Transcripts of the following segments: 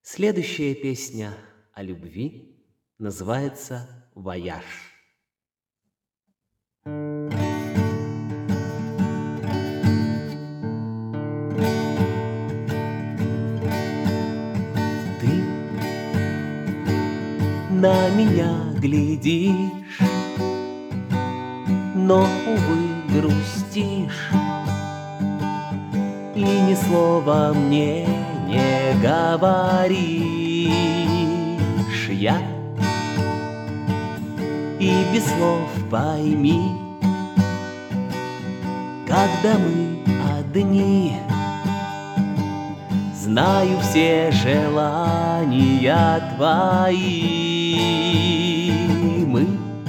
Следующая песня о любви называется «Вояж». Ты на меня глядишь, но, увы, грустишь, и ни слова мне не говоришь. Я и без слов пойми, когда мы одни, знаю все желания твои. Мы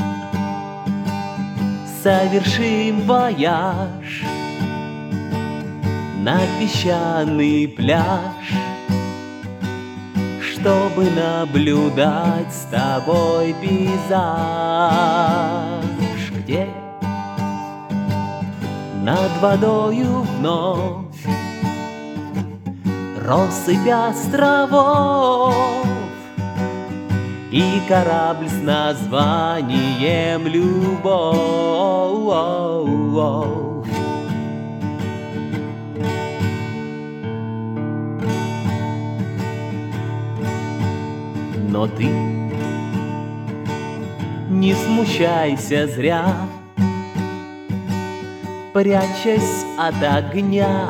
совершим вояж на песчаный пляж, чтобы наблюдать с тобой пейзаж, где над водою вновь россыпь островов и корабль с названием «Любовь». Но ты не смущайся зря, прячась от огня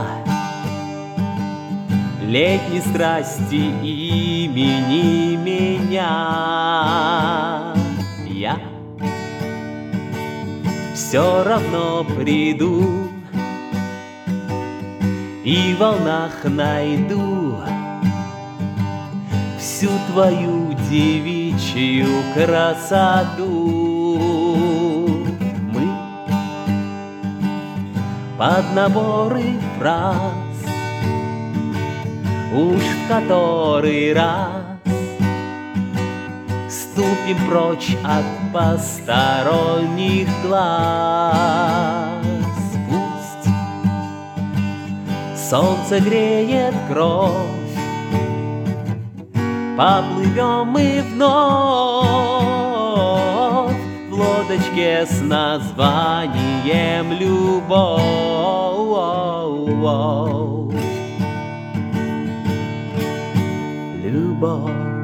летней страсти имени меня. Я все равно приду и в волнах найду всю твою девичью красоту. Мы под наборы фраз уж в который раз ступим прочь от посторонних глаз. Пусть солнце греет кровь, поплывем мы вновь в лодочке с названием «Любовь». Любовь.